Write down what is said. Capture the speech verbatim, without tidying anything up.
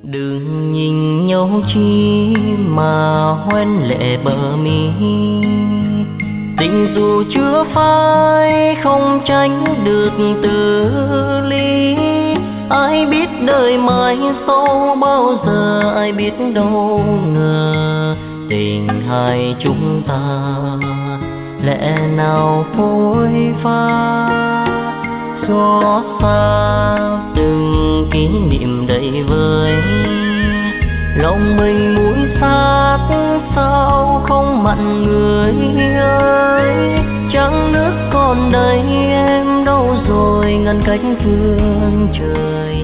Đừng nhìn nhau chi mà hoen lệ bờ mi, tình dù chưa phai không tránh được từ ly. Ai biết đời mai sau bao giờ, ai biết đâu ngờ tình hai chúng ta lẽ nào phôi pha. Xót xa từng kỷ niệm đầy vơi, lòng mình muốn sát sao không mặn người ơi. Trăng nước còn đây em đâu rồi, ngăn cách phương trời